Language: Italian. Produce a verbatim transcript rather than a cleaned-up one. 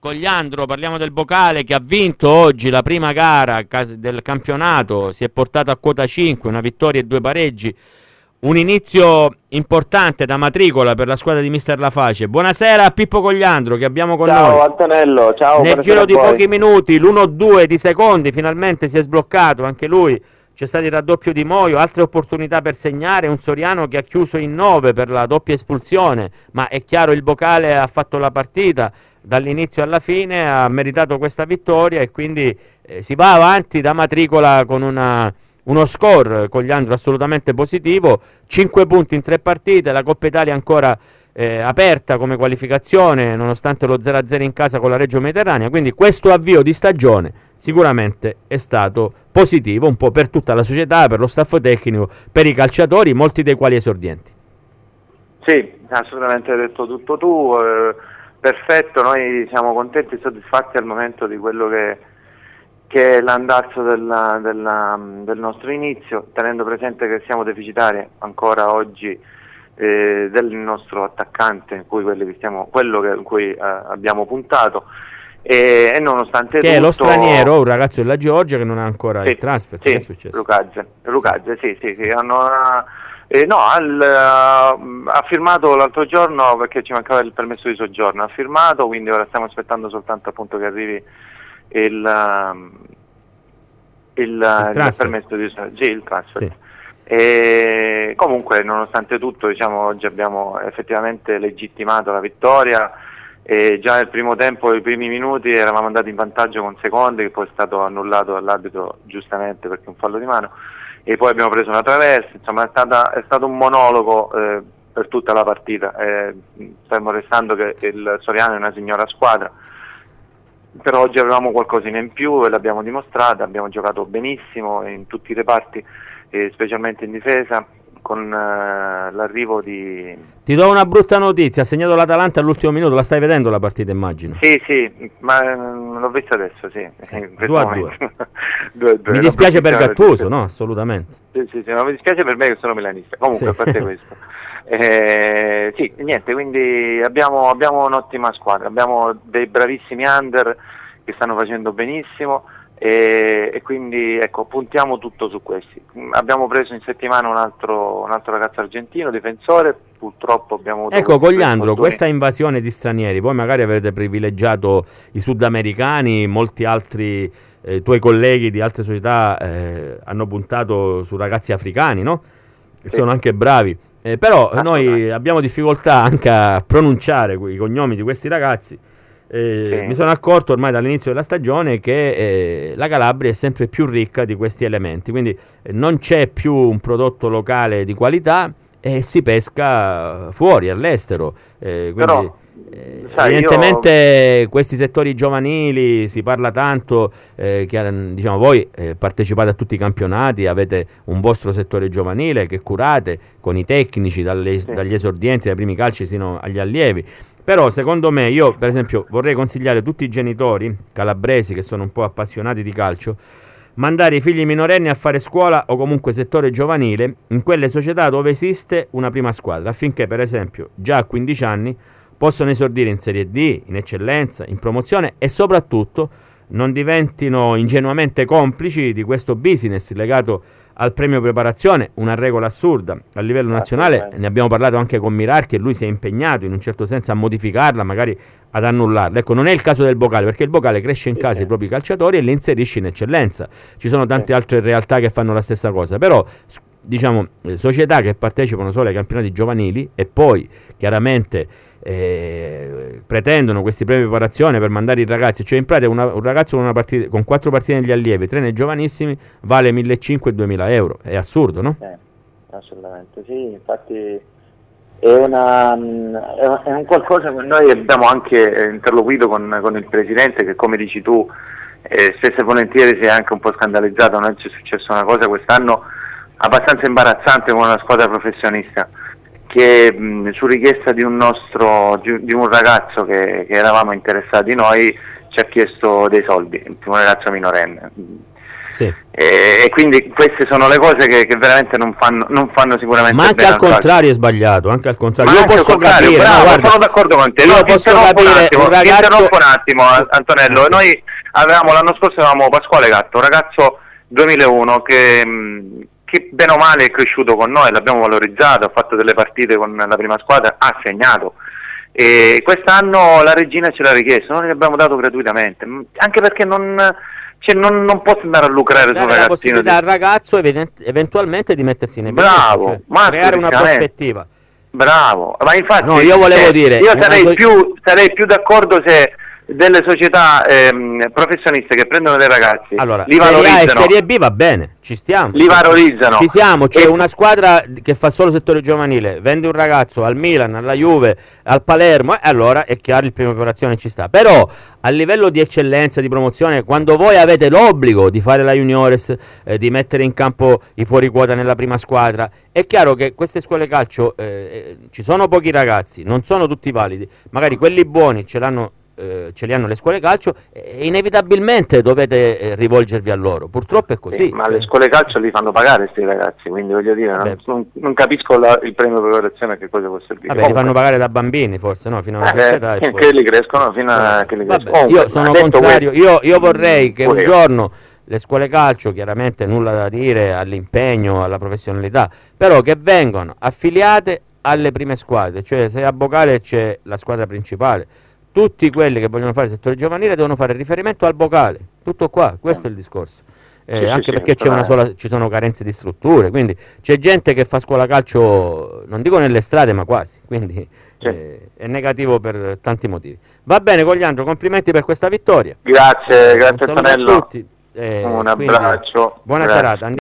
Cogliandro, parliamo del Bocale che ha vinto oggi la prima gara del campionato, si è portato a quota cinque, una vittoria e due pareggi, un inizio importante da matricola per la squadra di mister Laface. Buonasera a Pippo Cogliandro che abbiamo con ciao, noi. Ciao Antonello, ciao. Nel giro di pochi minuti l'uno due di secondi finalmente si è sbloccato anche lui. C'è stato il raddoppio di Moio, altre opportunità per segnare, un Soriano che ha chiuso in nove per la doppia espulsione, ma è chiaro il Bocale ha fatto la partita dall'inizio alla fine, ha meritato questa vittoria e quindi eh, si va avanti da matricola con una, uno score, Cogliandro, assolutamente positivo, cinque punti in tre partite, la Coppa Italia ancora eh, aperta come qualificazione nonostante lo zero a zero in casa con la Reggio Mediterranea, quindi questo avvio di stagione sicuramente è stato positivo un po' per tutta la società, per lo staff tecnico, per i calciatori, molti dei quali esordienti. Sì, assolutamente hai detto tutto tu, eh, perfetto, noi siamo contenti e soddisfatti al momento di quello che, che è l'andazzo della, della, del nostro inizio, tenendo presente che siamo deficitari ancora oggi eh, del nostro attaccante, in cui quelli che stiamo, quello che, in cui eh, abbiamo puntato. E, e nonostante che tutto, è lo straniero, un ragazzo della Georgia che non ha ancora sì, il transfer, sì, che è successo? Lucazze, Lucazze, sì, sì, sì, hanno, eh, no, al, uh, ha firmato l'altro giorno perché ci mancava il permesso di soggiorno, ha firmato, quindi ora stiamo aspettando soltanto appunto che arrivi il, uh, il, il, il permesso di soggiorno, sì, il transfer. Sì. E comunque nonostante tutto diciamo oggi abbiamo effettivamente legittimato la vittoria. E già nel primo tempo, i primi minuti, eravamo andati in vantaggio con secondi, che poi è stato annullato dall'arbitro giustamente perché è un fallo di mano, e poi abbiamo preso una traversa, insomma è, stata, è stato un monologo eh, per tutta la partita, eh, fermo restando che il Soriano è una signora squadra, però oggi avevamo qualcosina in più e l'abbiamo dimostrato, abbiamo giocato benissimo in tutti i reparti, eh, specialmente in difesa, con uh, l'arrivo di... Ti do una brutta notizia, ha segnato l'Atalanta all'ultimo minuto, la stai vedendo la partita immagino? Sì, sì, ma uh, l'ho vista adesso, sì. sì. due a due. Mi non dispiace per Gattuso, no? Assolutamente. Sì, sì, sì, ma mi dispiace per me che sono milanista, comunque sì. A parte questo. Eh, sì, niente, quindi abbiamo, abbiamo un'ottima squadra, abbiamo dei bravissimi under che stanno facendo benissimo. E, e quindi ecco puntiamo tutto su questi. Abbiamo preso in settimana un altro, un altro ragazzo argentino difensore, purtroppo abbiamo avuto ecco Cogliandro questa invasione di stranieri, voi magari avete privilegiato i sudamericani, molti altri eh, tuoi colleghi di altre società eh, hanno puntato su ragazzi africani, no? Che sì. Sono anche bravi, eh, però ah, noi abbiamo difficoltà anche a pronunciare i cognomi di questi ragazzi. Eh, sì. Mi sono accorto ormai dall'inizio della stagione che eh, la Calabria è sempre più ricca di questi elementi, quindi eh, non c'è più un prodotto locale di qualità e si pesca fuori, all'estero, eh, quindi Però, eh, sai, evidentemente io... questi settori giovanili, si parla tanto eh, che diciamo voi eh, partecipate a tutti i campionati, avete un vostro settore giovanile che curate con i tecnici dalle, sì. dagli esordienti, dai primi calci sino agli allievi. Però secondo me, io per esempio vorrei consigliare a tutti i genitori calabresi che sono un po' appassionati di calcio, mandare i figli minorenni a fare scuola o comunque settore giovanile in quelle società dove esiste una prima squadra, affinché per esempio già a quindici anni possano esordire in Serie D, in eccellenza, in promozione e soprattutto non diventino ingenuamente complici di questo business legato al premio preparazione, una regola assurda a livello nazionale. Ne abbiamo parlato anche con Mirarchi e lui si è impegnato in un certo senso a modificarla, magari ad annullarla. Ecco, non è il caso del Bocale, perché il Bocale cresce in sì, casa sì. i propri calciatori e li inserisce in eccellenza. Ci sono tante sì. altre realtà che fanno la stessa cosa, però diciamo società che partecipano solo ai campionati giovanili e poi chiaramente eh, pretendono questi premi di preparazione per mandare i ragazzi, cioè in pratica una, un ragazzo con, una partita, con quattro partite negli allievi, tre nei giovanissimi, vale millecinquecento e duemila euro, è assurdo, no? Eh, assolutamente sì, infatti è, una, è un qualcosa che noi abbiamo anche interloquito con, con il presidente, che come dici tu eh, spesso e volentieri si è anche un po' scandalizzato, non c'è successa una cosa quest'anno abbastanza imbarazzante con una squadra professionista che mh, su richiesta di un nostro di, di un ragazzo che, che eravamo interessati noi ci ha chiesto dei soldi, un ragazzo minorenne. Sì. E, e quindi queste sono le cose che, che veramente non fanno, non fanno sicuramente ma anche bene al contrario è sbagliato, anche al contrario. ma io posso capire, bravo, no, guarda, sono d'accordo con te. Io no, posso capire capire un, un ragazzo interrompo un attimo Antonello, okay. Noi avevamo l'anno scorso avevamo Pasquale Gatto, un ragazzo duemilauno che, che bene o male è cresciuto con noi, l'abbiamo valorizzato, ha fatto delle partite con la prima squadra, ha segnato. E quest'anno la regina ce l'ha richiesto, noi l'abbiamo dato gratuitamente, anche perché non, cioè non, non posso andare a lucrare su un ragazzino. La possibilità di... al ragazzo eventualmente di mettersi in evidenza, bravo, cioè ma creare una prospettiva. Bravo, ma infatti no, io volevo eh, dire, io sarei, co- più, sarei più d'accordo se delle società ehm, professioniste che prendono dei ragazzi, allora, li Serie valorizzano. A e Serie B va bene, ci stiamo. Li valorizzano. Ci siamo, c'è e... una squadra che fa solo settore giovanile, vende un ragazzo al Milan, alla Juve, al Palermo, e allora è chiaro il prima operazione ci sta. Però a livello di eccellenza, di promozione, quando voi avete l'obbligo di fare la juniores, eh, di mettere in campo i fuori quota nella prima squadra, è chiaro che queste scuole calcio eh, ci sono pochi ragazzi, non sono tutti validi, magari quelli buoni ce l'hanno Eh, ce li hanno le scuole calcio e inevitabilmente dovete eh, rivolgervi a loro, purtroppo è così. Sì, ma cioè... le scuole calcio li fanno pagare questi ragazzi, quindi voglio dire, non, non, non capisco la, il premio preparazione a che cosa può servire. Vabbè, li fanno pagare da bambini forse, no? Fino a una certa età. Eh, e poi... quelli crescono fino a che li crescono. Vabbè, io sono contrario, io, io vorrei che pure un giorno le scuole calcio, chiaramente nulla da dire all'impegno, alla professionalità, però che vengano affiliate alle prime squadre, cioè se a Bocale c'è la squadra principale, tutti quelli che vogliono fare il settore giovanile devono fare riferimento al Bocale, tutto qua, questo è il discorso. Eh, sì, anche sì, perché sì, c'è una sola, ci sono carenze di strutture, quindi c'è gente che fa scuola calcio, non dico nelle strade, ma quasi, quindi sì. eh, è negativo per tanti motivi. Va bene Cogliandro, complimenti per questa vittoria. Grazie, eh, grazie Antonello. A tutti. Eh, un abbraccio. Buona grazie. serata.